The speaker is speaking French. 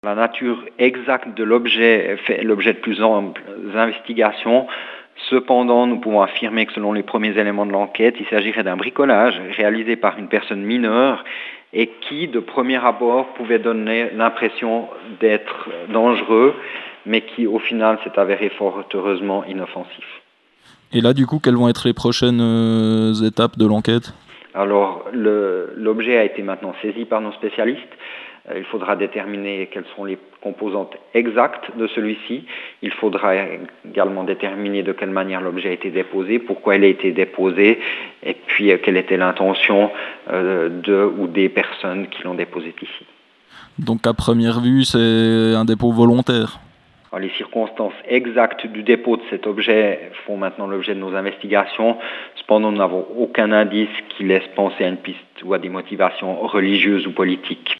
La nature exacte de l'objet fait l'objet de plus amples investigations. Cependant, nous pouvons affirmer que selon les premiers éléments de l'enquête, il s'agirait d'un bricolage réalisé par une personne mineure et qui, de premier abord, pouvait donner l'impression d'être dangereux, mais qui, au final, s'est avéré fort heureusement inoffensif. Et là, du coup, quelles vont être les prochaines étapes de l'enquête ? Alors, l'objet a été maintenant saisi par nos spécialistes. Il faudra déterminer quelles sont les composantes exactes de celui-ci. Il faudra également déterminer de quelle manière l'objet a été déposé, pourquoi il a été déposé, et puis quelle était l'intention de ou des personnes qui l'ont déposé ici. Donc, à première vue, c'est un dépôt volontaire. Alors, les circonstances exactes du dépôt de cet objet font maintenant l'objet de nos investigations. Cependant, nous n'avons aucun indice qui laisse penser à une piste ou à des motivations religieuses ou politiques.